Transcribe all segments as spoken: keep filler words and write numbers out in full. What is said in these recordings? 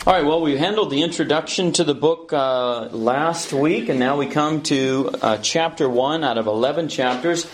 All right, well, we handled the introduction to the book uh, last week, and now we come to uh, chapter one out of eleven chapters.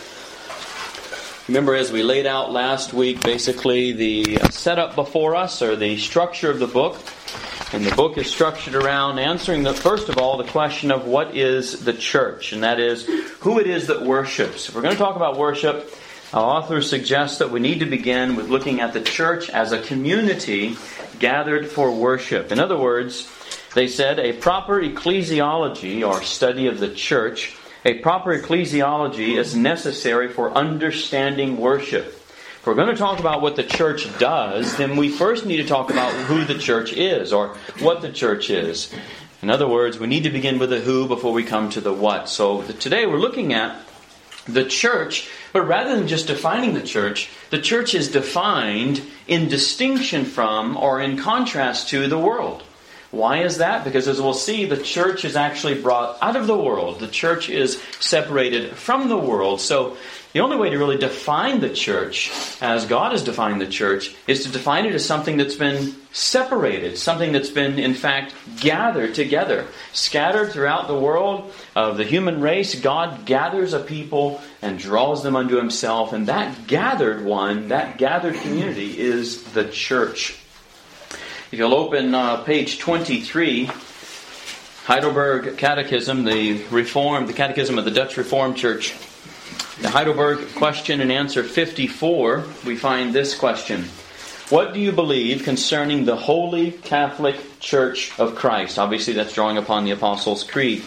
Remember, as we laid out last week, basically the setup before us, or the structure of the book. And the book is structured around answering, the first of all, the question of what is the church, and that is, who it is that worships. If we're going to talk about worship, our author suggests that we need to begin with looking at the church as a community gathered for worship. In other words, they said a proper ecclesiology, or study of the church, a proper ecclesiology is necessary for understanding worship. If we're going to talk about what the church does, then we first need to talk about who the church is, or what the church is. In other words, we need to begin with the who before we come to the what. So today we're looking at the church, but rather than just defining the church, the church is defined in distinction from or in contrast to the world. Why is that? Because as we'll see, the church is actually brought out of the world. The church is separated from the world. So the only way to really define the church, as God has defined the church, is to define it as something that's been separated, something that's been, in fact, gathered together. Scattered throughout the world of the human race, God gathers a people and draws them unto Himself. And that gathered one, that gathered community is the church. If you'll open uh, page twenty-three, Heidelberg Catechism, the Reformed, the Catechism of the Dutch Reformed Church. The Heidelberg question and answer fifty-four, we find this question. What do you believe concerning the Holy Catholic Church of Christ? Obviously that's drawing upon the Apostles' Creed.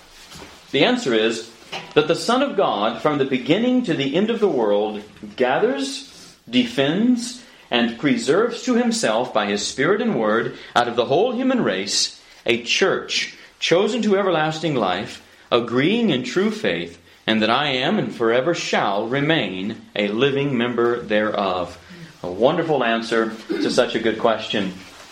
The answer is that the Son of God, from the beginning to the end of the world, gathers, defends, and preserves to Himself by His Spirit and Word, out of the whole human race, a church chosen to everlasting life, agreeing in true faith, and that I am and forever shall remain a living member thereof. A wonderful answer to such a good question.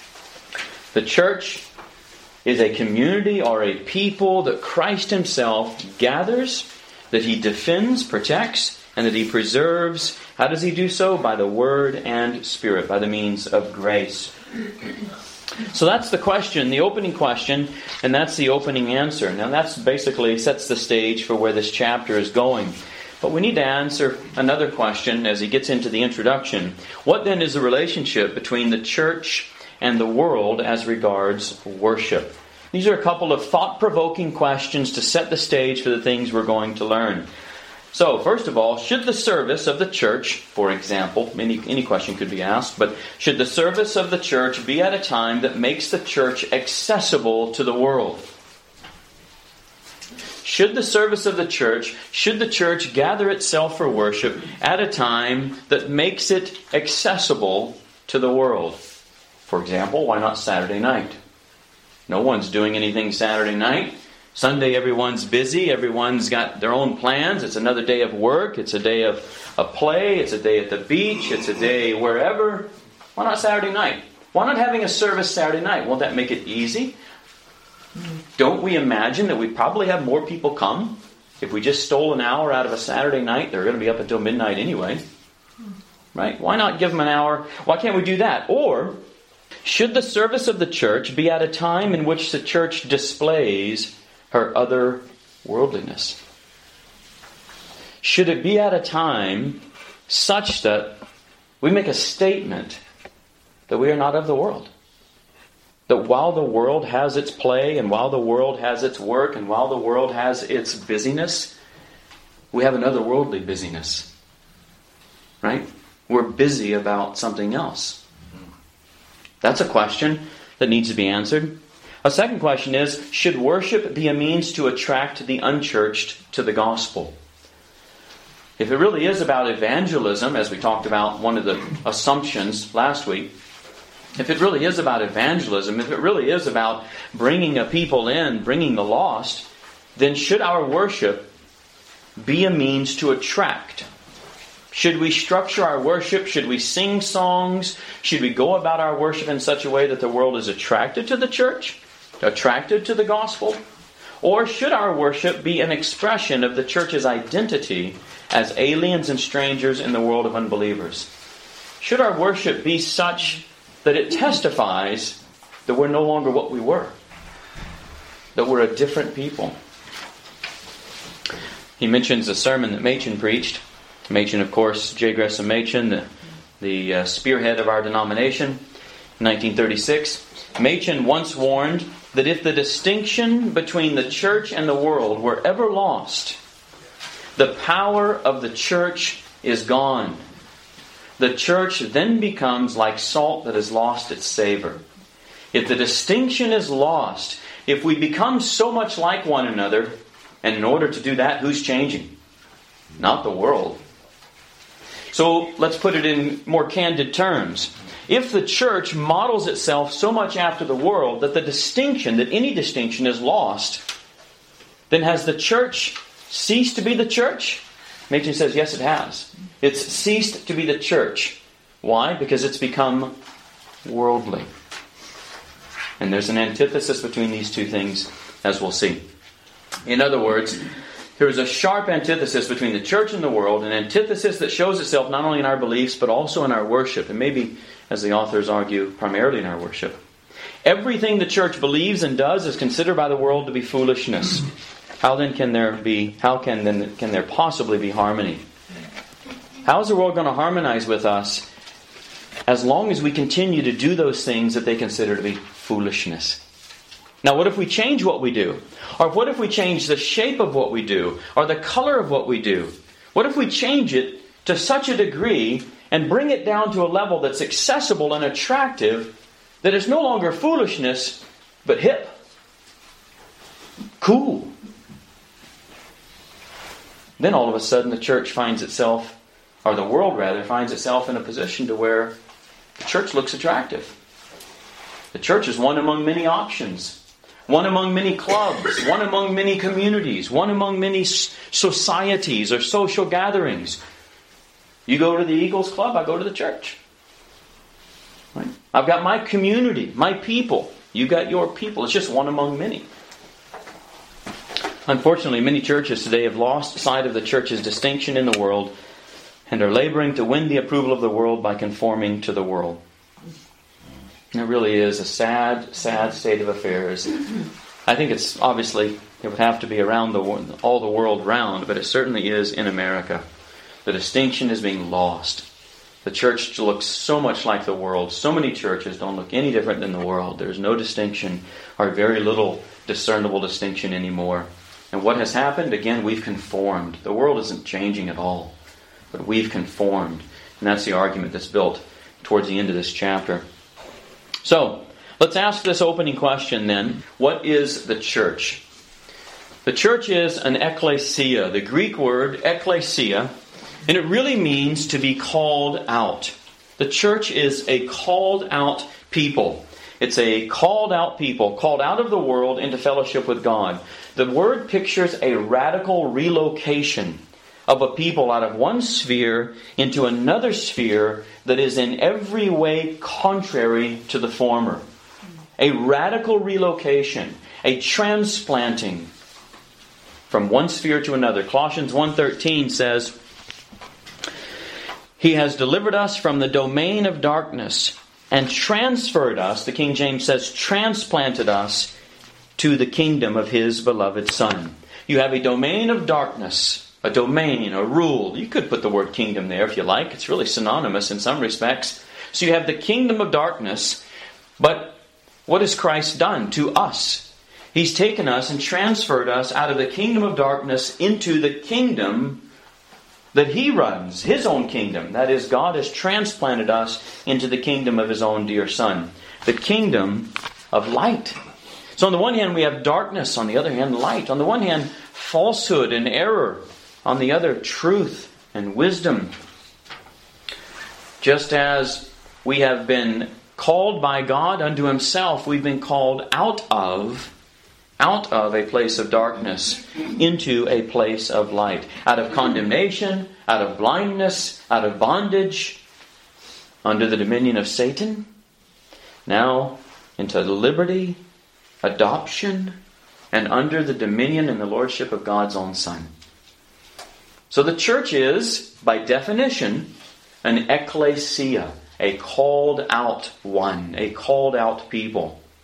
The church is a community or a people that Christ Himself gathers, that He defends, protects, and that He preserves. How does He do so? By the Word and Spirit, by the means of grace. So that's the question, the opening question, and that's the opening answer. Now that's basically sets the stage for where this chapter is going. But we need to answer another question as he gets into the introduction. What then is the relationship between the church and the world as regards worship? These are a couple of thought-provoking questions to set the stage for the things we're going to learn. So, first of all, should the service of the church, for example, any, any question could be asked, but should the service of the church be at a time that makes the church accessible to the world? Should the service of the church, should the church gather itself for worship at a time that makes it accessible to the world? For example, why not Saturday night? No one's doing anything Saturday night. Sunday, everyone's busy. Everyone's got their own plans. It's another day of work. It's a day of a play. It's a day at the beach. It's a day wherever. Why not Saturday night? Why not having a service Saturday night? Won't that make it easy? Don't we imagine that we'd probably have more people come? If we just stole an hour out of a Saturday night, they're going to be up until midnight anyway. Right? Why not give them an hour? Why can't we do that? Or, should the service of the church be at a time in which the church displays her other worldliness? Should it be at a time such that we make a statement that we are not of the world? That while the world has its play, and while the world has its work, and while the world has its busyness, we have another worldly busyness. Right? We're busy about something else. That's a question that needs to be answered. A second question is, should worship be a means to attract the unchurched to the gospel? If it really is about evangelism, as we talked about one of the assumptions last week, if it really is about evangelism, if it really is about bringing a people in, bringing the lost, then should our worship be a means to attract? Should we structure our worship? Should we sing songs? Should we go about our worship in such a way that the world is attracted to the church? Attracted to the gospel? Or should our worship be an expression of the church's identity as aliens and strangers in the world of unbelievers? Should our worship be such that it testifies that we're no longer what we were. That we're a different people. He mentions a sermon that Machen preached. Machen, of course, J. Gresham Machen, the, the uh, spearhead of our denomination, in nineteen thirty-six. Machen once warned that if the distinction between the church and the world were ever lost, the power of the church is gone. The church then becomes like salt that has lost its savor. If the distinction is lost, if we become so much like one another, and in order to do that, who's changing? Not the world. So let's put it in more candid terms. If the church models itself so much after the world that the distinction, that any distinction is lost, then has the church ceased to be the church? Machen says, yes, it has. It's ceased to be the church. Why? Because it's become worldly. And there's an antithesis between these two things, as we'll see. In other words, there is a sharp antithesis between the church and the world, an antithesis that shows itself not only in our beliefs, but also in our worship, and maybe, as the authors argue, primarily in our worship. Everything the church believes and does is considered by the world to be foolishness. How then can there be, how can then can there possibly be harmony? How is the world going to harmonize with us as long as we continue to do those things that they consider to be foolishness? Now, what if we change what we do? Or what if we change the shape of what we do? Or the color of what we do? What if we change it to such a degree and bring it down to a level that's accessible and attractive, that it's no longer foolishness, but hip? Cool. Then all of a sudden the church finds itself, or the world rather, finds itself in a position to where the church looks attractive. The church is one among many options. One among many clubs, one among many communities, one among many societies or social gatherings. You go to the Eagles Club, I go to the church. Right? I've got my community, my people. You got your people. It's just one among many. Unfortunately, many churches today have lost sight of the church's distinction in the world and are laboring to win the approval of the world by conforming to the world. It really is a sad, sad state of affairs. I think it's obviously, it would have to be around the all the world round, but it certainly is in America. The distinction is being lost. The church looks so much like the world. So many churches don't look any different than the world. There's no distinction, or very little discernible distinction anymore. And what has happened? Again, we've conformed. The world isn't changing at all, but we've conformed. And that's the argument that's built towards the end of this chapter. So, let's ask this opening question then. What is the church? The church is an ekklesia, the Greek word ekklesia, and it really means to be called out. The church is a called out people. It's a called out people, called out of the world into fellowship with God. The word pictures a radical relocation of a people out of one sphere into another sphere that is in every way contrary to the former. A radical relocation, a transplanting from one sphere to another. Colossians one thirteen says, He has delivered us from the domain of darkness and transferred us, the King James says, transplanted us to the kingdom of His beloved Son. You have a domain of darkness, a domain, a rule. You could put the word kingdom there if you like. It's really synonymous in some respects. So you have the kingdom of darkness. But what has Christ done to us? He's taken us and transferred us out of the kingdom of darkness into the kingdom that He runs, His own kingdom. That is, God has transplanted us into the kingdom of His own dear Son. The kingdom of light. So on the one hand we have darkness, on the other hand light. On the one hand falsehood and error. On the other, truth and wisdom. Just as we have been called by God unto Himself, we've been called out of, out of a place of darkness into a place of light. Out of condemnation, out of blindness, out of bondage, under the dominion of Satan. Now into liberty, adoption, and under the dominion and the lordship of God's own Son. So the church is, by definition, an ekklesia, a called out one, a called out people.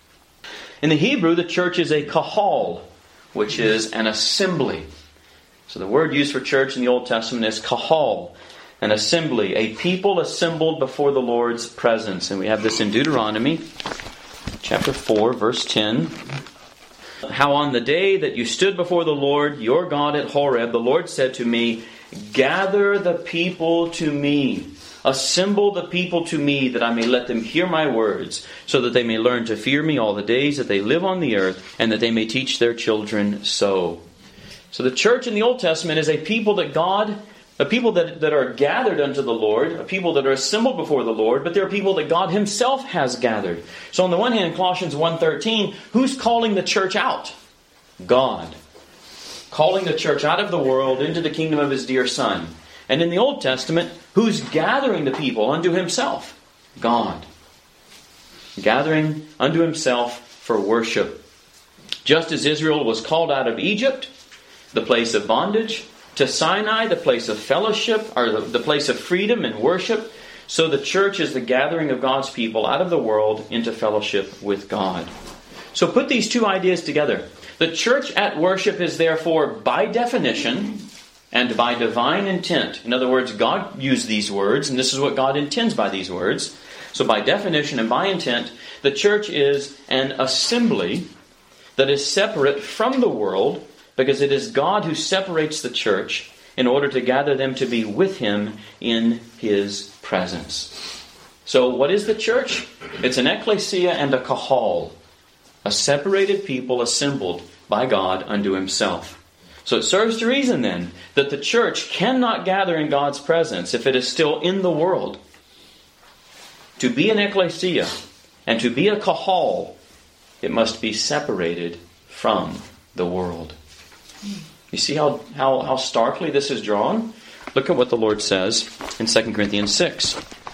In the Hebrew, the church is a kahal, which is an assembly. So the word used for church in the Old Testament is kahal, an assembly, a people assembled before the Lord's presence. And we have this in Deuteronomy chapter four, verse ten. How on the day that you stood before the Lord your God at Horeb, the Lord said to me, gather the people to me. Assemble the people to me, that I may let them hear my words, so that they may learn to fear me all the days that they live on the earth, and that they may teach their children so. So the church in the Old Testament is a people that God, a people that, that are gathered unto the Lord, a people that are assembled before the Lord, but they're people that God Himself has gathered. So on the one hand, Colossians one thirteen, who's calling the church out? God. Calling the church out of the world into the kingdom of His dear Son. And in the Old Testament, who's gathering the people unto Himself? God. Gathering unto Himself for worship. Just as Israel was called out of Egypt, the place of bondage, to Sinai, the place of fellowship, or the, the place of freedom and worship, so the church is the gathering of God's people out of the world into fellowship with God. So put these two ideas together. The church at worship is therefore, by definition, and by divine intent. In other words, God used these words, and this is what God intends by these words. So by definition and by intent, the church is an assembly that is separate from the world, because it is God who separates the church in order to gather them to be with Him in His presence. So what is the church? It's an ecclesia and a kahal, a separated people assembled by God unto Himself. So it serves to reason then that the church cannot gather in God's presence if it is still in the world. To be an ecclesia and to be a kahal, it must be separated from the world. You see how, how, how starkly this is drawn? Look at what the Lord says in Second Corinthians six.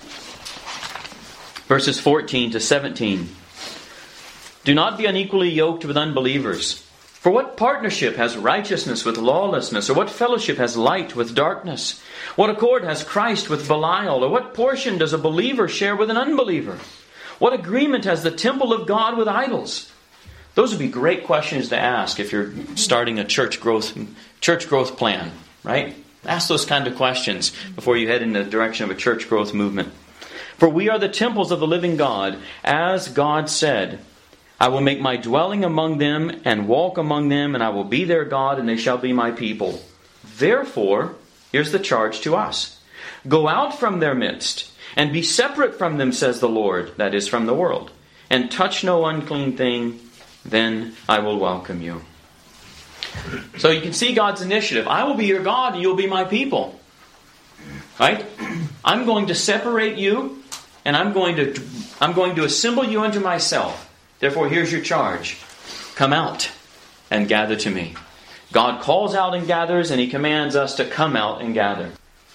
Verses fourteen to seventeen. Do not be unequally yoked with unbelievers. For what partnership has righteousness with lawlessness? Or what fellowship has light with darkness? What accord has Christ with Belial? Or what portion does a believer share with an unbeliever? What agreement has the temple of God with idols? Those would be great questions to ask if you're starting a church growth church growth plan, right? Ask those kind of questions before you head in the direction of a church growth movement. For we are the temples of the living God, as God said, I will make my dwelling among them and walk among them, and I will be their God, and they shall be my people. Therefore, here's the charge to us. Go out from their midst, and be separate from them, says the Lord, that is, from the world, and touch no unclean thing, then I will welcome you. So you can see God's initiative. I will be your God, and you'll be my people. Right? I'm going to separate you, and I'm going to I'm going to assemble you unto myself. Therefore, here's your charge. Come out and gather to me. God calls out and gathers, and He commands us to come out and gather.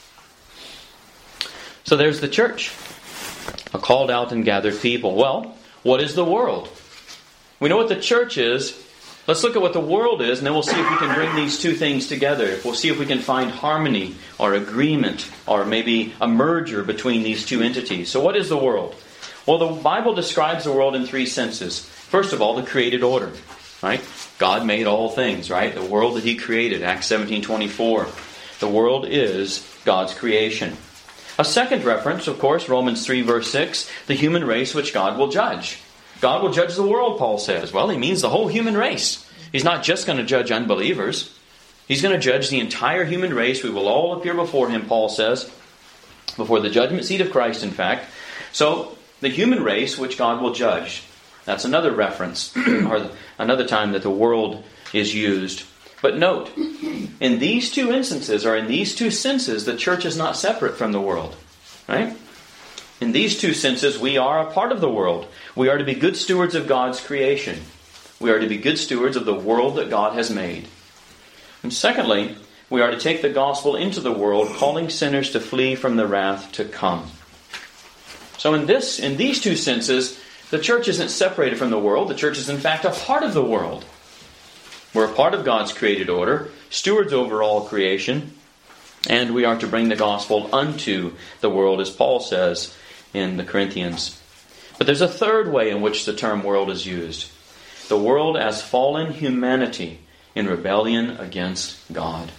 So there's the church. A called out and gathered people. Well, what is the world? We know what the church is. Let's look at what the world is, and then we'll see if we can bring these two things together. We'll see if we can find harmony or agreement or maybe a merger between these two entities. So what is the world? Well, the Bible describes the world in three senses. First of all, the created order. Right? God made all things, right? The world that He created, Acts seventeen twenty-four. The world is God's creation. A second reference, of course, Romans three verse six, the human race which God will judge. God will judge the world, Paul says. Well, He means the whole human race. He's not just going to judge unbelievers. He's going to judge the entire human race. We will all appear before Him, Paul says. Before the judgment seat of Christ, in fact. So, the human race which God will judge. That's another reference, or another time that the world is used. But note, in these two instances, or in these two senses, the church is not separate from the world. Right? In these two senses, we are a part of the world. We are to be good stewards of God's creation. We are to be good stewards of the world that God has made. And secondly, we are to take the gospel into the world, calling sinners to flee from the wrath to come. So in this, in these two senses, the church isn't separated from the world. The church is in fact a part of the world. We're a part of God's created order, stewards over all creation, and we are to bring the gospel unto the world, as Paul says in the Corinthians. But there's a third way in which the term world is used. the world as fallen humanity in rebellion against God.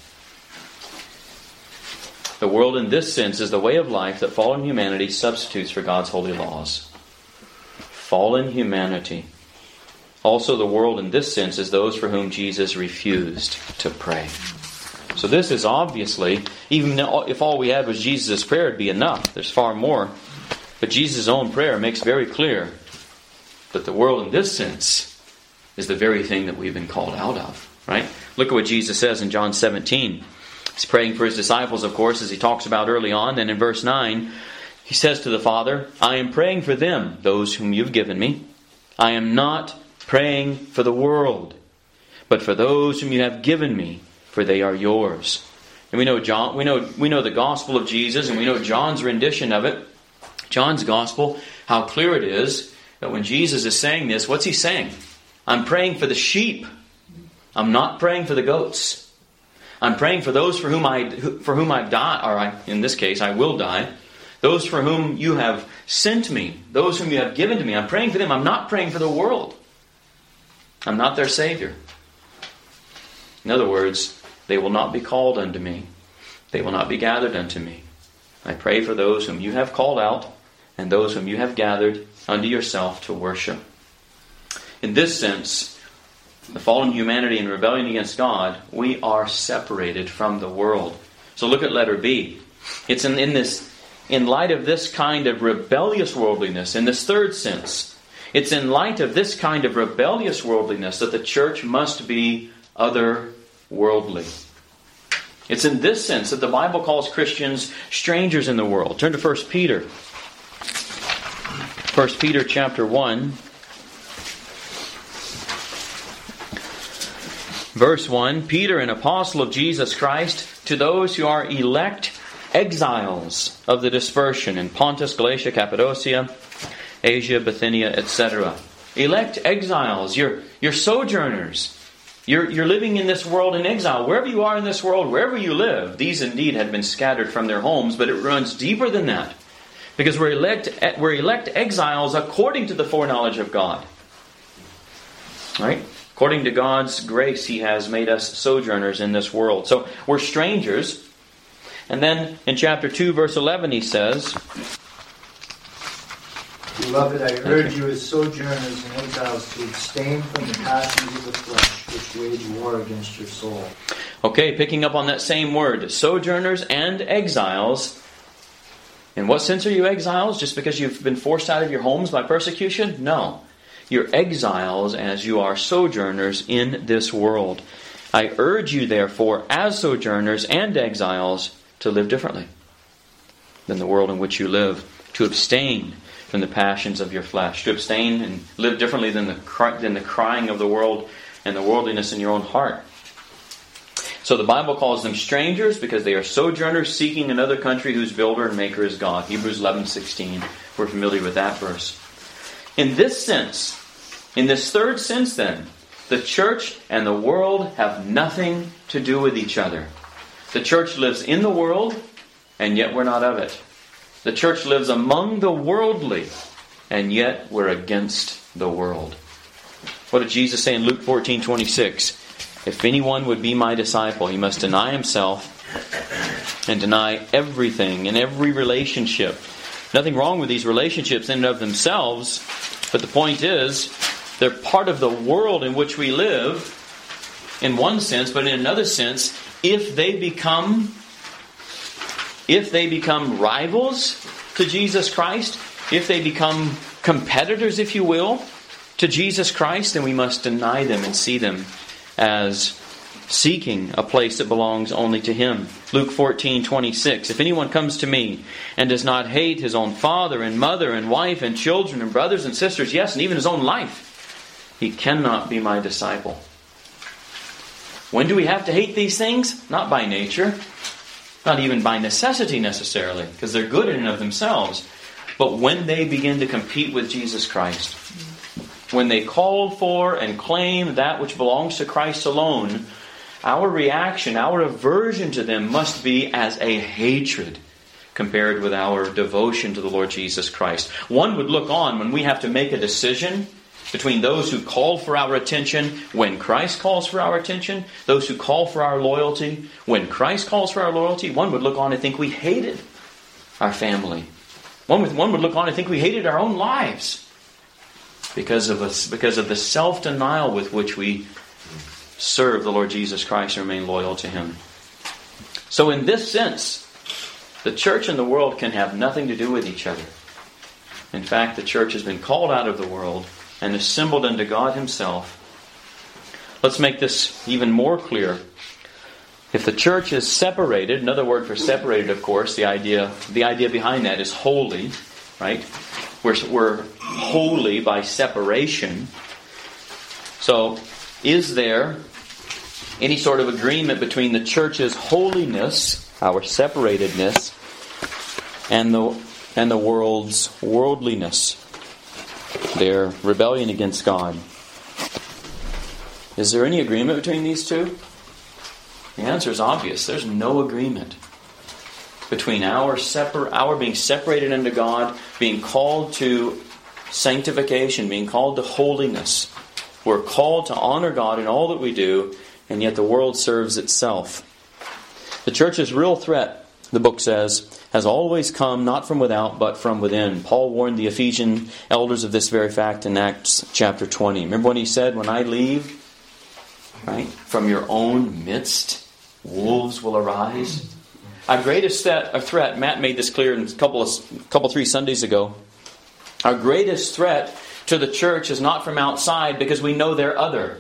The world in this sense is the way of life that fallen humanity substitutes for God's holy laws. Fallen humanity. Also, the world in this sense is those for whom Jesus refused to pray. So this is obviously, even if all we had was Jesus' prayer, it'd be enough. There's far more. But Jesus' own prayer makes very clear that the world in this sense is the very thing that we've been called out of. Right? Look at what Jesus says in John seventeen. He's praying for His disciples, of course, as He talks about early on. And in verse nine, He says to the Father, I am praying for them, those whom you've given me. I am not praying for the world, but for those whom you have given me, for they are yours. And we know John, we know we know the gospel of Jesus, and we know John's rendition of it. John's gospel, how clear it is that when Jesus is saying this, what's He saying? I'm praying for the sheep. I'm not praying for the goats. I'm praying for those for whom I for whom I die, or I, in this case, I will die. Those for whom you have sent me, those whom you have given to me. I'm praying for them. I'm not praying for the world. I'm not their Savior. In other words, they will not be called unto me. They will not be gathered unto me. I pray for those whom you have called out and those whom you have gathered unto yourself to worship. In this sense, the fallen humanity in rebellion against God, we are separated from the world. So look at letter B. It's in, in this, in light of this kind of rebellious worldliness, in this third sense, it's in light of this kind of rebellious worldliness that the church must be otherworldly. It's in this sense that the Bible calls Christians strangers in the world. Turn to First Peter. First Peter chapter one. Verse one, Peter, an apostle of Jesus Christ, to those who are elect exiles of the dispersion in Pontus, Galatia, Cappadocia, Asia, Bithynia, et cetera. Elect exiles, you're, you're sojourners. You're, you're living in this world in exile. Wherever you are in this world, wherever you live, these indeed had been scattered from their homes, but it runs deeper than that. Because we're elect, we're elect exiles according to the foreknowledge of God. Right? According to God's grace, He has made us sojourners in this world. So we're strangers. And then in chapter two, verse eleven, He says, Beloved, I urge you as sojourners and exiles to abstain from the passions of the flesh, which wage war against your soul. Okay, picking up on that same word, sojourners and exiles. In what sense are you exiles? Just because you've been forced out of your homes by persecution? No. You're exiles as you are sojourners in this world. I urge you, therefore, as sojourners and exiles, to live differently than the world in which you live, to abstain from the passions of your flesh, to abstain and live differently than the cry, than the crying of the world and the worldliness in your own heart. So the Bible calls them strangers because they are sojourners seeking another country whose builder and maker is God. Hebrews eleven sixteen. We're familiar with that verse. In this sense, in this third sense then, the church and the world have nothing to do with each other. The church lives in the world, and yet we're not of it. The church lives among the worldly, and yet we're against the world. What did Jesus say in Luke fourteen twenty-six? If anyone would be my disciple, he must deny himself and deny everything in every relationship. Nothing wrong with these relationships in and of themselves, but the point is, they're part of the world in which we live, in one sense, but in another sense, if they become if they become rivals to Jesus Christ, if they become competitors, if you will, to Jesus Christ, then we must deny them and see them as seeking a place that belongs only to Him. Luke fourteen twenty-six. If anyone comes to me and does not hate his own father and mother and wife and children and brothers and sisters, yes, and even his own life, he cannot be my disciple. When do we have to hate these things? Not by nature. Not even by necessity necessarily, because they're good in and of themselves. But when they begin to compete with Jesus Christ, when they call for and claim that which belongs to Christ alone, our reaction, our aversion to them must be as a hatred compared with our devotion to the Lord Jesus Christ. One would look on when we have to make a decision between those who call for our attention when Christ calls for our attention, those who call for our loyalty when Christ calls for our loyalty. One would look on and think we hated our family. One would, one would look on and think we hated our own lives because of us, because of the self-denial with which we serve the Lord Jesus Christ and remain loyal to Him. So in this sense, the church and the world can have nothing to do with each other. In fact, the church has been called out of the world and assembled unto God Himself. Let's make this even more clear. If the church is separated, another word for separated, of course, the idea the idea behind that is holy, right? We're, we're holy by separation. So, is there any sort of agreement between the church's holiness, our separatedness, and the and the world's worldliness, their rebellion against God? Is there any agreement between these two? The answer is obvious. There's no agreement between our separ- our being separated unto God, being called to sanctification, being called to holiness. We're called to honor God in all that we do, and yet the world serves itself. The church's real threat, the book says, has always come not from without, but from within. Paul warned the Ephesian elders of this very fact in Acts chapter twenty. Remember when he said, when I leave, right, from your own midst, wolves will arise? Our greatest threat, Matt made this clear in a couple of, couple three Sundays ago. Our greatest threat to the church is not from outside, because we know they're other.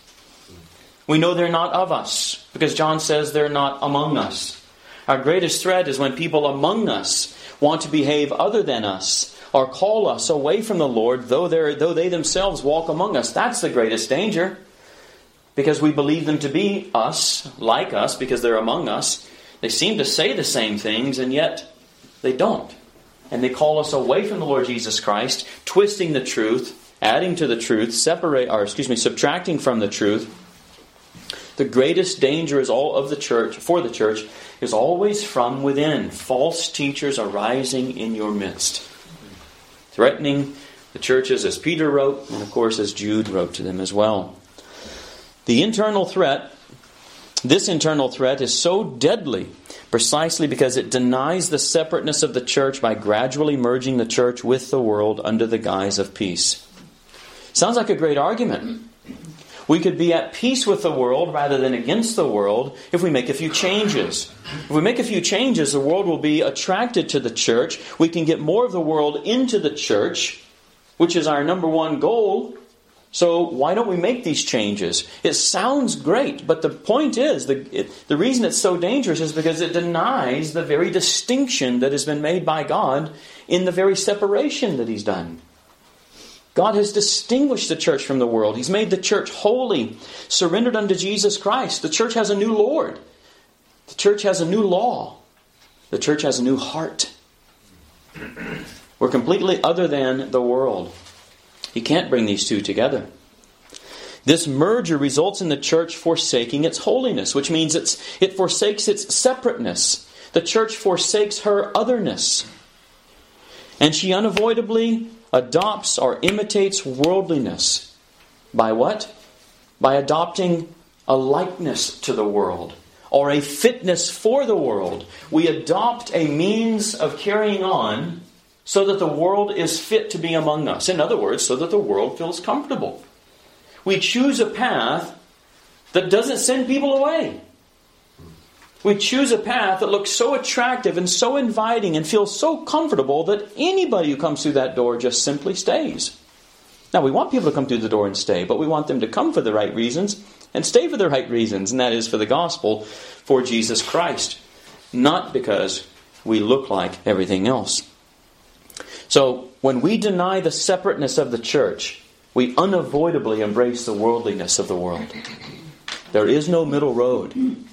We know they're not of us, because John says they're not among us. Our greatest threat is when people among us want to behave other than us, or call us away from the Lord, though they though they themselves walk among us. That's the greatest danger, because we believe them to be us, like us, because they're among us. They seem to say the same things, and yet they don't. And they call us away from the Lord Jesus Christ, twisting the truth, adding to the truth, separate, or excuse me, subtracting from the truth. The greatest danger is all of the church, for the church, is always from within. False teachers arising in your midst, threatening the churches, as Peter wrote, and of course as Jude wrote to them as well. The internal threat, this internal threat is so deadly precisely because it denies the separateness of the church by gradually merging the church with the world under the guise of peace. Sounds like a great argument. We could be at peace with the world rather than against the world if we make a few changes. If we make a few changes, the world will be attracted to the church. We can get more of the world into the church, which is our number one goal. So why don't we make these changes? It sounds great, but the point is, the, it, the reason it's so dangerous is because it denies the very distinction that has been made by God in the very separation that He's done. God has distinguished the church from the world. He's made the church holy, surrendered unto Jesus Christ. The church has a new Lord. The church has a new law. The church has a new heart. We're completely other than the world. You can't bring these two together. This merger results in the church forsaking its holiness, which means it's, it forsakes its separateness. The church forsakes her otherness. And she unavoidably adopts or imitates worldliness. By what? By adopting a likeness to the world, or a fitness for the world. We adopt a means of carrying on so that the world is fit to be among us. In other words, so that the world feels comfortable. We choose a path that doesn't send people away. We choose a path that looks so attractive and so inviting and feels so comfortable that anybody who comes through that door just simply stays. Now, we want people to come through the door and stay, but we want them to come for the right reasons and stay for the right reasons, and that is for the gospel, for Jesus Christ, not because we look like everything else. So, when we deny the separateness of the church, we unavoidably embrace the worldliness of the world. There is no middle road.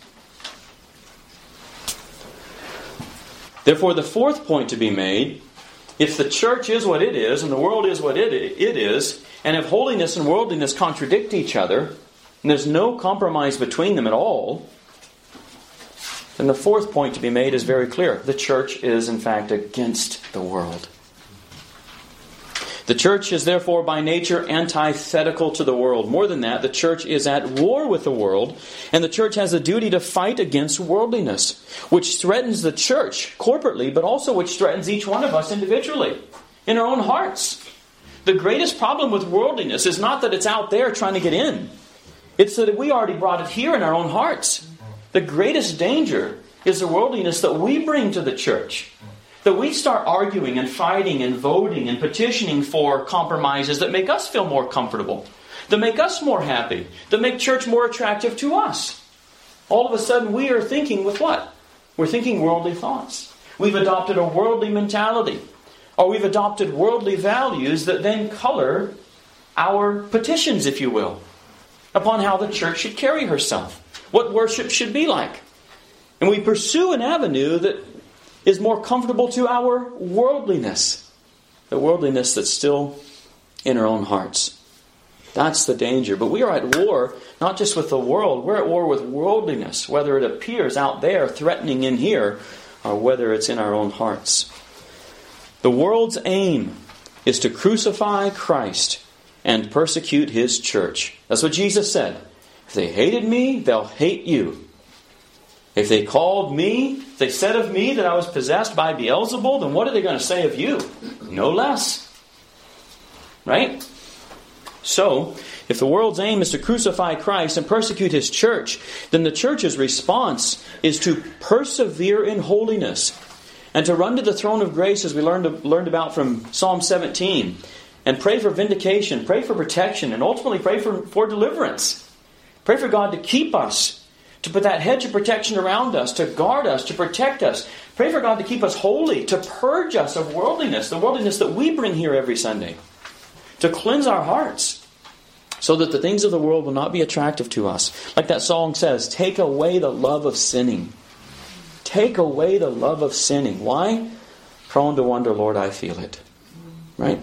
Therefore, the fourth point to be made, if the church is what it is and the world is what it it is, and if holiness and worldliness contradict each other, and there's no compromise between them at all, then the fourth point to be made is very clear. The church is, in fact, against the world. The church is therefore by nature antithetical to the world. More than that, the church is at war with the world, and the church has a duty to fight against worldliness, which threatens the church corporately, but also which threatens each one of us individually, in our own hearts. The greatest problem with worldliness is not that it's out there trying to get in. It's that we already brought it here in our own hearts. The greatest danger is the worldliness that we bring to the church. That we start arguing and fighting and voting and petitioning for compromises that make us feel more comfortable, that make us more happy, that make church more attractive to us. All of a sudden we are thinking with what? We're thinking worldly thoughts. We've adopted a worldly mentality. Or we've adopted worldly values that then color our petitions, if you will, upon how the church should carry herself, what worship should be like. And we pursue an avenue that is more comfortable to our worldliness, the worldliness that's still in our own hearts. That's the danger. But we are at war, not just with the world, we're at war with worldliness, whether it appears out there threatening in here, or whether it's in our own hearts. The world's aim is to crucify Christ and persecute His church. That's what Jesus said. If they hated me, they'll hate you. If they called me, if they said of me that I was possessed by Beelzebul, then what are they going to say of you? No less. Right? So, if the world's aim is to crucify Christ and persecute His church, then the church's response is to persevere in holiness and to run to the throne of grace, as we learned, learned about from Psalm seventeen, and pray for vindication, pray for protection, and ultimately pray for, for deliverance. Pray for God to keep us, to put that hedge of protection around us, to guard us, to protect us. Pray for God to keep us holy, to purge us of worldliness, the worldliness that we bring here every Sunday, to cleanse our hearts, so that the things of the world will not be attractive to us. Like that song says, take away the love of sinning. Take away the love of sinning. Why? Prone to wonder, Lord, I feel it. Right?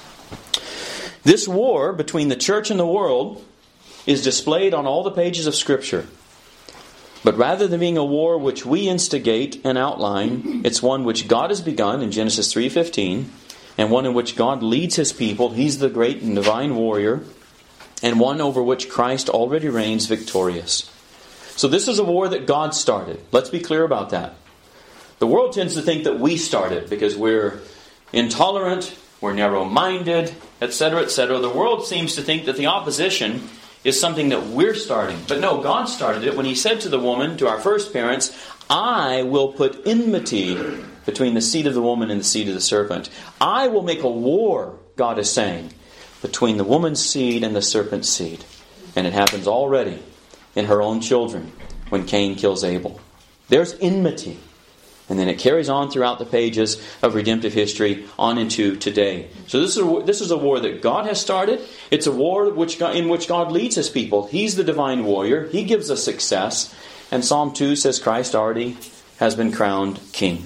This war between the church and the world is displayed on all the pages of Scripture. But rather than being a war which we instigate and outline, it's one which God has begun in Genesis three fifteen, and one in which God leads His people. He's the great and divine warrior, and one over which Christ already reigns victorious. So this is a war that God started. Let's be clear about that. The world tends to think that we started because we're intolerant, we're narrow-minded, et cetera, et cetera. The world seems to think that the opposition is something that we're starting. But no, God started it when He said to the woman, to our first parents, I will put enmity between the seed of the woman and the seed of the serpent. I will make a war, God is saying, between the woman's seed and the serpent's seed. And it happens already in her own children when Cain kills Abel. There's enmity. And then it carries on throughout the pages of redemptive history on into today. So this is a, this is a war that God has started. It's a war which God, in which God leads His people. He's the divine warrior. He gives us success. And Psalm two says Christ already has been crowned king.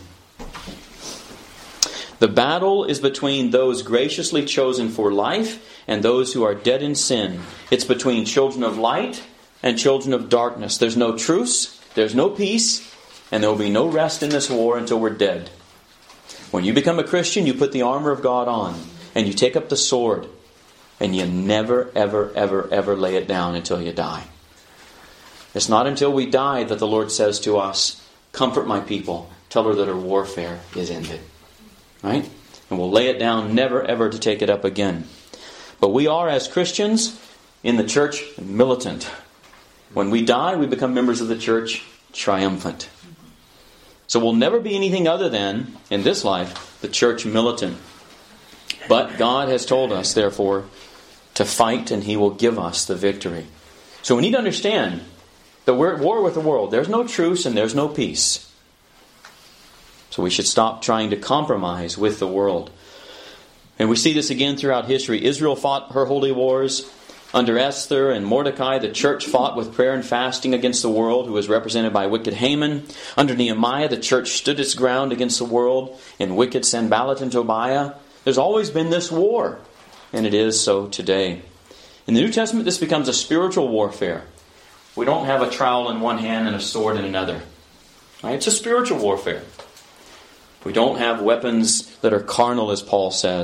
The battle is between those graciously chosen for life and those who are dead in sin. It's between children of light and children of darkness. There's no truce, there's no peace, and there will be no rest in this war until we're dead. When you become a Christian, you put the armor of God on, and you take up the sword, and you never, ever, ever, ever lay it down until you die. It's not until we die that the Lord says to us, comfort my people, tell her that her warfare is ended. Right? And we'll lay it down, never, ever to take it up again. But we are, as Christians, in the church, militant. When we die, we become members of the church, triumphant. So we'll never be anything other than, in this life, the church militant. But God has told us, therefore, to fight, and He will give us the victory. So we need to understand that we're at war with the world. There's no truce and there's no peace. So we should stop trying to compromise with the world. And we see this again throughout history. Israel fought her holy wars. Under Esther and Mordecai, the church fought with prayer and fasting against the world, who was represented by wicked Haman. Under Nehemiah, the church stood its ground against the world in wicked Sanballat and Tobiah. There's always been this war, and it is so today. In the New Testament, this becomes a spiritual warfare. We don't have a trowel in one hand and a sword in another. Right? It's a spiritual warfare. We don't have weapons that are carnal, as Paul says.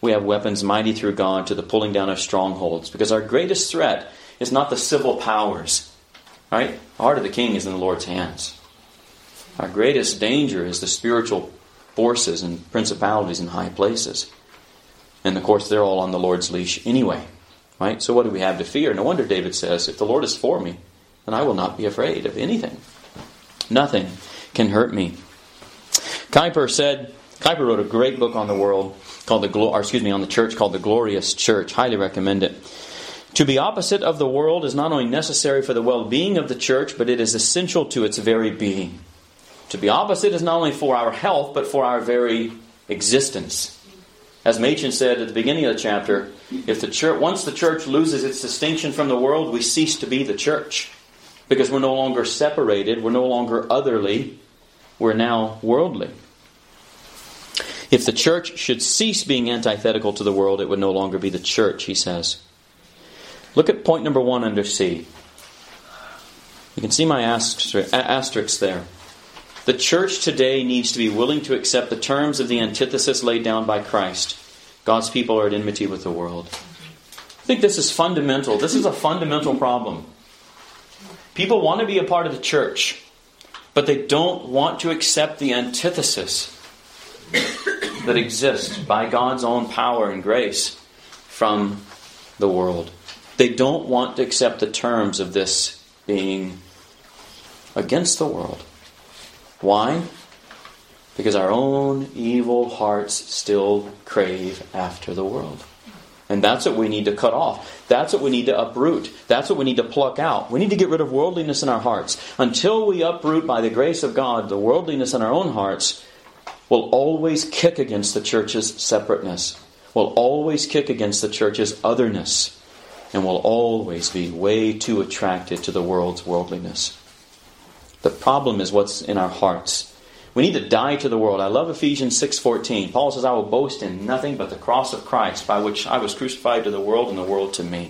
we have weapons mighty through God to the pulling down of strongholds. Because our greatest threat is not the civil powers. Right? The heart of the king is in the Lord's hands. Our greatest danger is the spiritual forces and principalities in high places. And of course, they're all on the Lord's leash anyway. Right? So what do we have to fear? No wonder David says, if the Lord is for me, then I will not be afraid of anything. Nothing can hurt me. Kuyper said, Kuyper wrote a great book on the world called the or excuse me on the church called The Glorious Church. Highly recommend it. To be opposite of the world is not only necessary for the well-being of the church, but it is essential to its very being. To be opposite is not only for our health, but for our very existence. As Machen said at the beginning of the chapter, if the church, once the church loses its distinction from the world, we cease to be the church. Because we're no longer separated, we're no longer otherly, we're now worldly. If the church should cease being antithetical to the world, it would no longer be the church, he says. Look at point number one under C. You can see my asterisk there. The church today needs to be willing to accept the terms of the antithesis laid down by Christ. God's people are at enmity with the world. I think this is fundamental. This is a fundamental problem. People want to be a part of the church, but they don't want to accept the antithesis that exists by God's own power and grace from the world. They don't want to accept the terms of this being against the world. Why? Because our own evil hearts still crave after the world. And that's what we need to cut off. That's what we need to uproot. That's what we need to pluck out. We need to get rid of worldliness in our hearts. Until we uproot by the grace of God the worldliness in our own hearts, we'll always kick against the church's separateness. We'll always kick against the church's otherness. And we'll always be way too attracted to the world's worldliness. The problem is what's in our hearts. We need to die to the world. I love Ephesians six fourteen. Paul says, I will boast in nothing but the cross of Christ, by which I was crucified to the world and the world to me.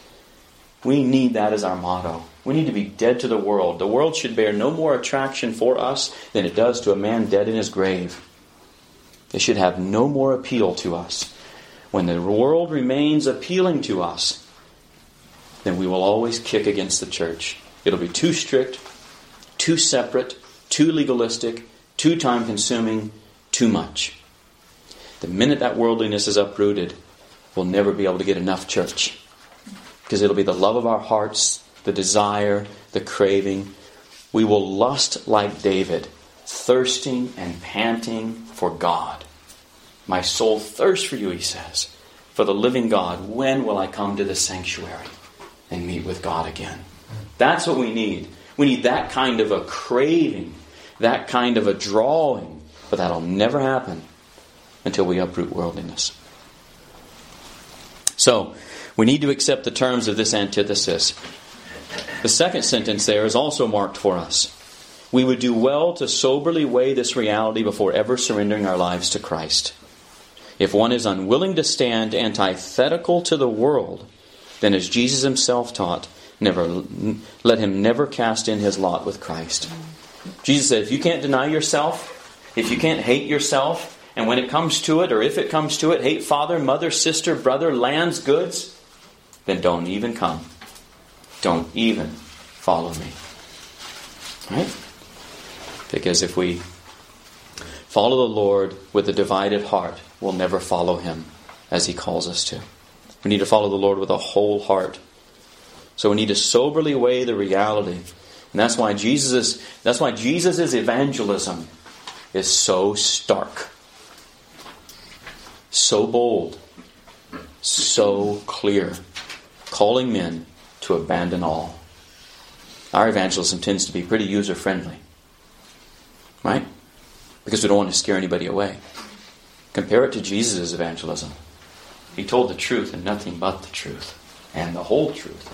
We need that as our motto. We need to be dead to the world. The world should bear no more attraction for us than it does to a man dead in his grave. It should have no more appeal to us. When the world remains appealing to us, then we will always kick against the church. It'll be too strict, too separate, too legalistic, too time-consuming, too much. The minute that worldliness is uprooted, we'll never be able to get enough church. Because it'll be the love of our hearts, the desire, the craving. We will lust like David, thirsting and panting for God. My soul thirsts for you, he says, for the living God. When will I come to the sanctuary and meet with God again? That's what we need. We need that kind of a craving, that kind of a drawing. But that'll never happen until we uproot worldliness. So, we need to accept the terms of this antithesis. The second sentence there is also marked for us. We would do well to soberly weigh this reality before ever surrendering our lives to Christ. If one is unwilling to stand antithetical to the world, then as Jesus himself taught, never let him never cast in his lot with Christ. Jesus said, if you can't deny yourself, if you can't hate yourself, and when it comes to it, or if it comes to it, hate father, mother, sister, brother, lands, goods, then don't even come. Don't even follow me. Right? Because if we follow the Lord with a divided heart, we'll never follow him as he calls us to. We need to follow the Lord with a whole heart. So we need to soberly weigh the reality. And that's why Jesus' that's why Jesus' evangelism is so stark, so bold, so clear, calling men to abandon all. Our evangelism tends to be pretty user-friendly. Right? Because we don't want to scare anybody away. Compare it to Jesus' evangelism. He told the truth and nothing but the truth. And the whole truth.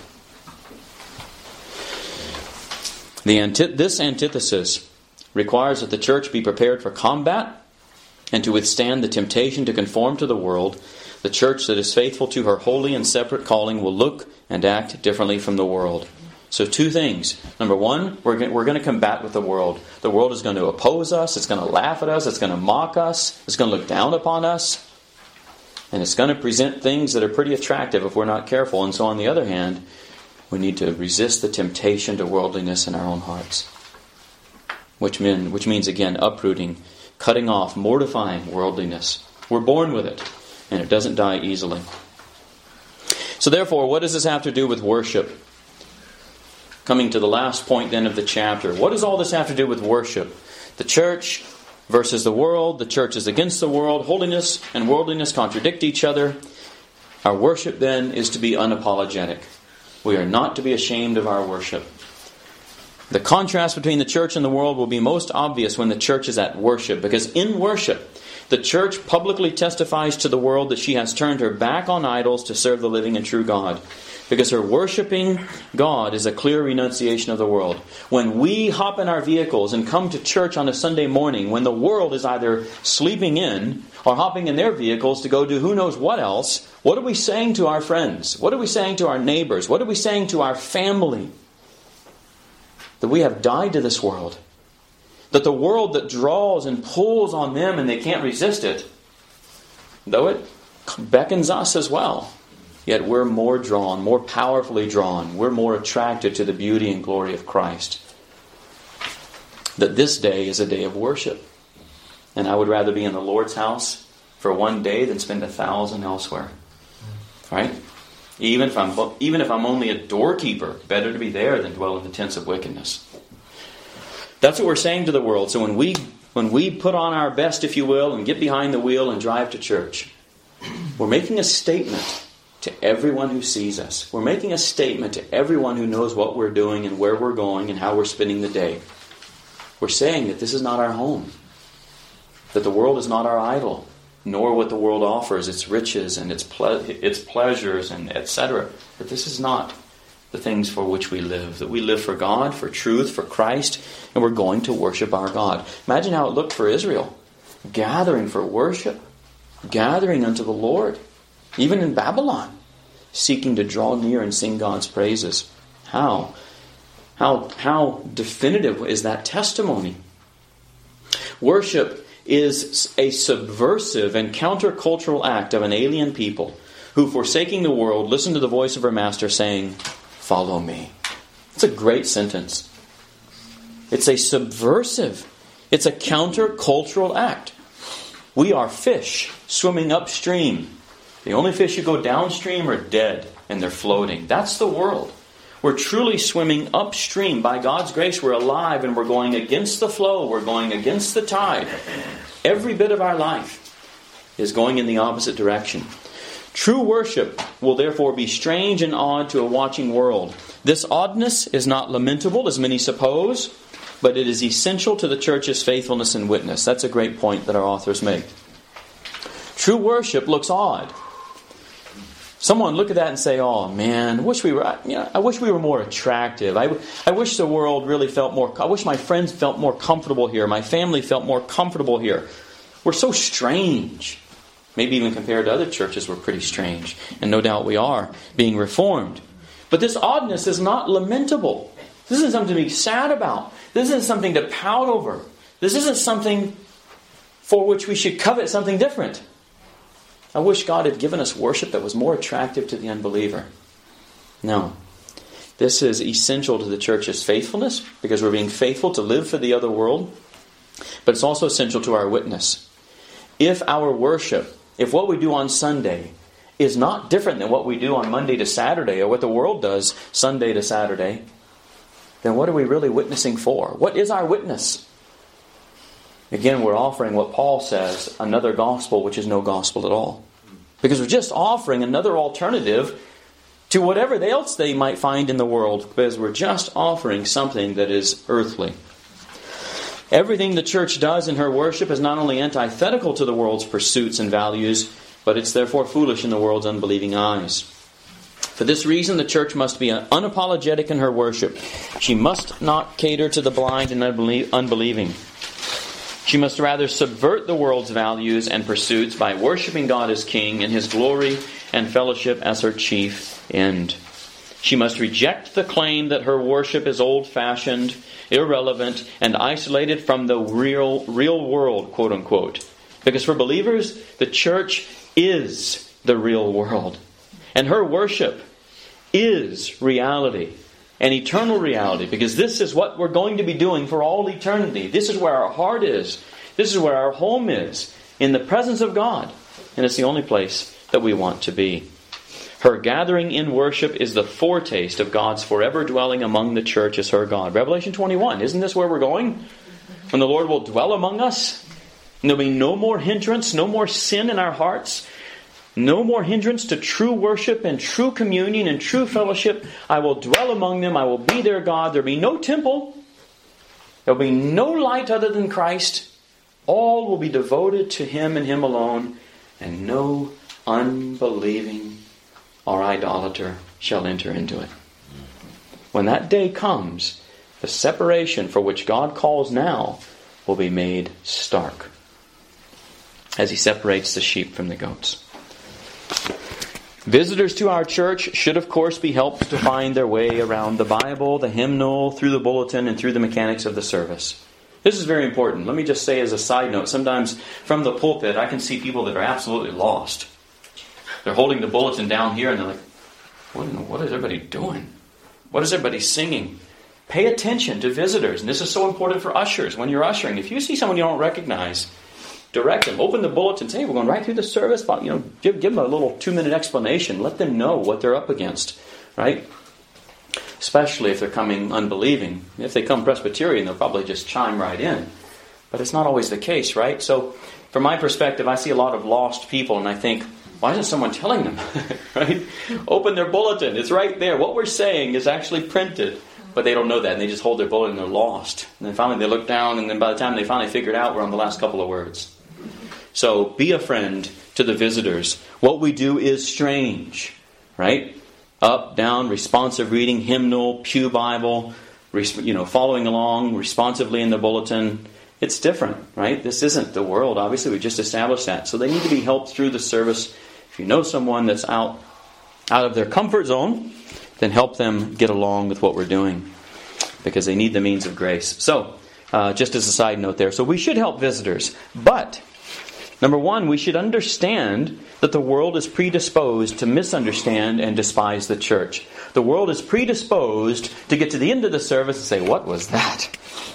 The anti- this antithesis requires that the church be prepared for combat and to withstand the temptation to conform to the world. The church that is faithful to her holy and separate calling will look and act differently from the world. So two things. Number one, we're going, we're going to combat with the world. The world is going to oppose us. It's going to laugh at us. It's going to mock us. It's going to look down upon us. And it's going to present things that are pretty attractive if we're not careful. And so on the other hand, we need to resist the temptation to worldliness in our own hearts. Which, mean, which means, again, uprooting, cutting off, mortifying worldliness. We're born with it, and it doesn't die easily. So therefore, what does this have to do with worship? Coming to the last point then of the chapter. What does all this have to do with worship? The church versus the world. The church is against the world. Holiness and worldliness contradict each other. Our worship then is to be unapologetic. We are not to be ashamed of our worship. The contrast between the church and the world will be most obvious when the church is at worship, because in worship, the church publicly testifies to the world that she has turned her back on idols to serve the living and true God. Because her worshiping God is a clear renunciation of the world. When we hop in our vehicles and come to church on a Sunday morning, when the world is either sleeping in or hopping in their vehicles to go do who knows what else, what are we saying to our friends? What are we saying to our neighbors? What are we saying to our family? That we have died to this world. That the world that draws and pulls on them and they can't resist it, though it beckons us as well, yet we're more drawn, more powerfully drawn. We're more attracted to the beauty and glory of Christ. That this day is a day of worship. And I would rather be in the Lord's house for one day than spend a thousand elsewhere. Right? Even if I'm even if I'm only a doorkeeper, better to be there than dwell in the tents of wickedness. That's what we're saying to the world. So when we when we put on our best, if you will, and get behind the wheel and drive to church, we're making a statement to everyone who sees us. We're making a statement to everyone who knows what we're doing and where we're going and how we're spending the day. We're saying that this is not our home. That the world is not our idol, nor what the world offers, its riches and its ple- its pleasures and et cetera. That this is not the things for which we live. That we live for God, for truth, for Christ, and we're going to worship our God. Imagine how it looked for Israel. Gathering for worship. Gathering unto the Lord. Even in Babylon. Seeking to draw near and sing God's praises. How? How, how definitive is that testimony? Worship is a subversive and countercultural act of an alien people who, forsaking the world, listen to the voice of her master saying, "Follow me." It's a great sentence. It's a subversive, it's a countercultural act. We are fish swimming upstream. The only fish who go downstream are dead and they're floating. That's the world. We're truly swimming upstream. By God's grace, we're alive and we're going against the flow. We're going against the tide. Every bit of our life is going in the opposite direction. True worship will therefore be strange and odd to a watching world. This oddness is not lamentable, as many suppose, but it is essential to the church's faithfulness and witness. That's a great point that our authors make. True worship looks odd. Someone look at that and say, "Oh man, I wish we were. You know, I wish we were more attractive. I, I wish the world really felt more. I wish my friends felt more comfortable here. My family felt more comfortable here. We're so strange. Maybe even compared to other churches, we're pretty strange, and no doubt we are being reformed. But this oddness is not lamentable. This isn't something to be sad about. This isn't something to pout over. This isn't something for which we should covet something different. I wish God had given us worship that was more attractive to the unbeliever. No. This is essential to the church's faithfulness because we're being faithful to live for the other world. But it's also essential to our witness. If our worship, if what we do on Sunday is not different than what we do on Monday to Saturday or what the world does Sunday to Saturday, then what are we really witnessing for? What is our witness? Again, we're offering what Paul says, another gospel which is no gospel at all. Because we're just offering another alternative to whatever else they might find in the world. Because we're just offering something that is earthly. Everything the church does in her worship is not only antithetical to the world's pursuits and values, but it's therefore foolish in the world's unbelieving eyes. For this reason, the church must be unapologetic in her worship. She must not cater to the blind and unbelieving. She must rather subvert the world's values and pursuits by worshiping God as King and His glory and fellowship as her chief end. She must reject the claim that her worship is old-fashioned, irrelevant, and isolated from the real, real world, quote unquote. Because for believers, the church is the real world. And her worship is reality, an eternal reality, because this is what we're going to be doing for all eternity. This is where our heart is. This is where our home is, in the presence of God. And it's the only place that we want to be. Her gathering in worship is the foretaste of God's forever dwelling among the church as her God. Revelation twenty-one, isn't this where we're going? When the Lord will dwell among us, and there'll be no more hindrance, no more sin in our hearts, no more hindrance to true worship and true communion and true fellowship. I will dwell among them. I will be their God. There'll be no temple. There'll be no light other than Christ. All will be devoted to Him and Him alone, and no unbelieving or idolater shall enter into it. When that day comes, the separation for which God calls now will be made stark, as He separates the sheep from the goats. Visitors to our church should, of course, be helped to find their way around the Bible, the hymnal, through the bulletin, and through the mechanics of the service. This is very important. Let me just say as a side note, sometimes from the pulpit I can see people that are absolutely lost. They're holding the bulletin down here and they're like, what, what is everybody doing? What is everybody singing? Pay attention to visitors. And this is so important for ushers. When you're ushering, if you see someone you don't recognize, direct them. Open the bulletin. Say, hey, we're going right through the service. But, you know, give, give them a little two-minute explanation. Let them know what they're up against. Right? Especially if they're coming unbelieving. If they come Presbyterian, they'll probably just chime right in. But it's not always the case, right? So, from my perspective, I see a lot of lost people and I think, why isn't someone telling them? Right? Open their bulletin. It's right there. What we're saying is actually printed. But they don't know that, and they just hold their bulletin and they're lost. And then finally they look down, and then by the time they finally figure it out, we're on the last couple of words. So be a friend to the visitors. What we do is strange. Right? Up, down, responsive reading, hymnal, pew Bible, you know, following along responsively in the bulletin. It's different, right? This isn't the world. Obviously, we just established that. So they need to be helped through the service. If you know someone that's out, out of their comfort zone, then help them get along with what we're doing, because they need the means of grace. So, uh, just as a side note there. So we should help visitors. But, number one, we should understand that the world is predisposed to misunderstand and despise the church. The world is predisposed to get to the end of the service and say, what was that?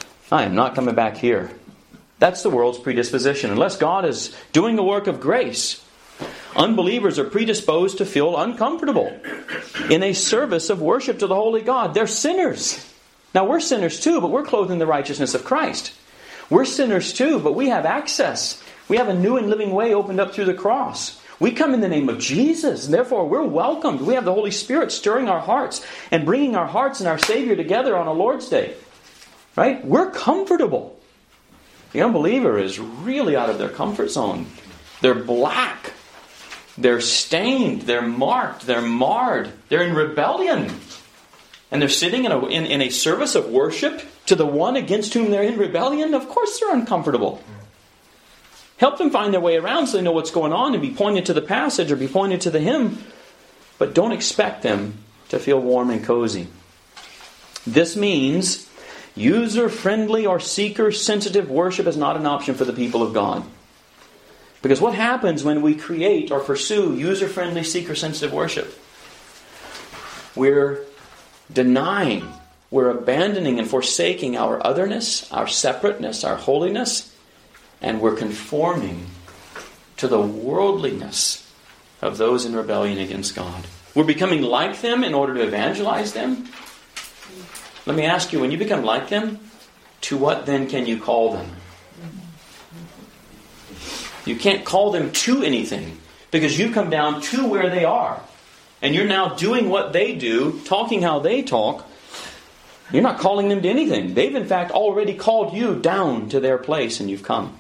I am not coming back here. That's the world's predisposition. Unless God is doing a work of grace, unbelievers are predisposed to feel uncomfortable in a service of worship to the holy God. They're sinners. Now we're sinners too, but we're clothed in the righteousness of Christ. We're sinners too, but we have access. We have a new and living way opened up through the cross. We come in the name of Jesus, and therefore we're welcomed. We have the Holy Spirit stirring our hearts and bringing our hearts and our Savior together on a Lord's Day. Right? We're comfortable. The unbeliever is really out of their comfort zone. They're black. They're stained. They're marked. They're marred. They're in rebellion. And they're sitting in a, in, in a service of worship to the one against whom they're in rebellion. Of course they're uncomfortable. Help them find their way around so they know what's going on and be pointed to the passage or be pointed to the hymn. But don't expect them to feel warm and cozy. This means user-friendly or seeker-sensitive worship is not an option for the people of God. Because what happens when we create or pursue user-friendly, seeker-sensitive worship? We're denying, we're abandoning and forsaking our otherness, our separateness, our holiness, and we're conforming to the worldliness of those in rebellion against God. We're becoming like them in order to evangelize them. Let me ask you, when you become like them, to what then can you call them? You can't call them to anything, because you come down to where they are. And you're now doing what they do, talking how they talk. You're not calling them to anything. They've in fact already called you down to their place, and you've come.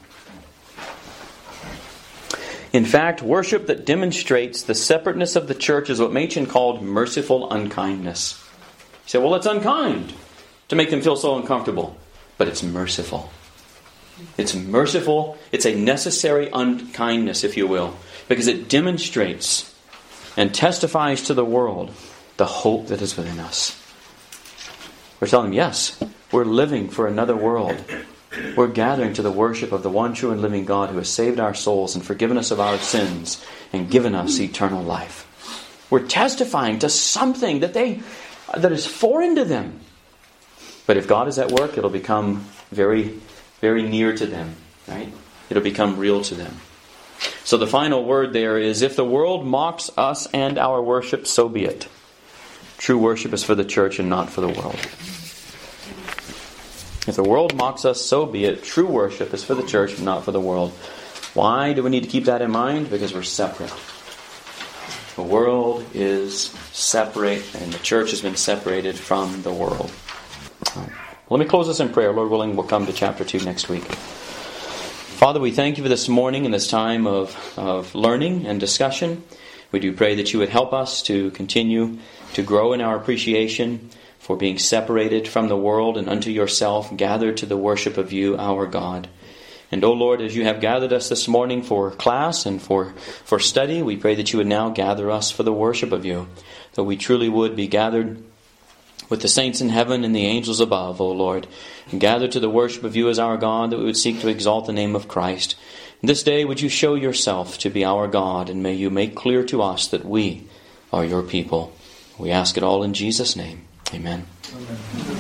In fact, worship that demonstrates the separateness of the church is what Machen called merciful unkindness. You say, well, it's unkind to make them feel so uncomfortable. But it's merciful. It's merciful. It's a necessary unkindness, if you will, because it demonstrates and testifies to the world the hope that is within us. We're telling them, yes, we're living for another world. We're gathering to the worship of the one true and living God who has saved our souls and forgiven us of our sins and given us eternal life. We're testifying to something that they that is foreign to them. But if God is at work, it'll become very, very near to them, right? It'll become real to them. So the final word there is, if the world mocks us and our worship, so be it. True worship is for the church and not for the world. If the world mocks us, so be it. True worship is for the church and not for the world. Why do we need to keep that in mind? Because we're separate. The world is separate, and the church has been separated from the world. All right. Let me close this in prayer. Lord willing, we'll come to chapter two next week. Father, we thank you for this morning and this time of, of learning and discussion. We do pray that you would help us to continue to grow in our appreciation for being separated from the world and unto yourself, gathered to the worship of you, our God. And, O Lord, as you have gathered us this morning for class and for, for study, we pray that you would now gather us for the worship of you, that we truly would be gathered with the saints in heaven and the angels above, O Lord, and gathered to the worship of you as our God, that we would seek to exalt the name of Christ. And this day would you show yourself to be our God, and may you make clear to us that we are your people. We ask it all in Jesus' name. Amen. Amen.